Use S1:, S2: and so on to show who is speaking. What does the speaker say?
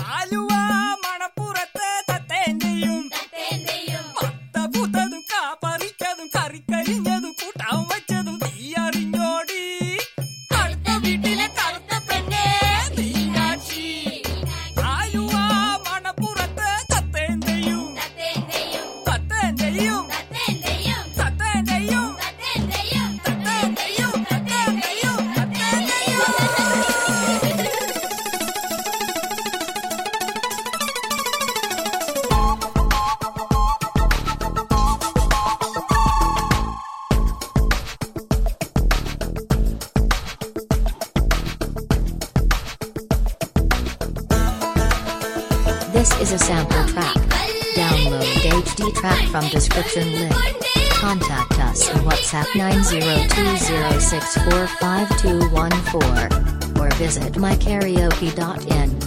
S1: ആലുവ മണപ്പുറത്തെ തത്തേന്റെയും പത്തപൂത്തതും കാപ്പറിച്ചതും കറിക്കരിഞ്ഞതും കൂട്ടാൻ വെച്ചതും നീ അറിഞ്ഞോടി. അടുത്ത വീട്ടിലെ കറുത്ത പെണ്ണേ Meenakshi. Aluva മണപ്പുറത്തെ തത്തേന്റെയും തത്തേന്റെയും തത്തേന്റെയും തത്തേന്റെയും തത്തേന്റെയും തത്തേന്റെയും.
S2: This is a sample track. Download HD track from description link. Contact us on WhatsApp 90206452114 or visit mykaraoke.in.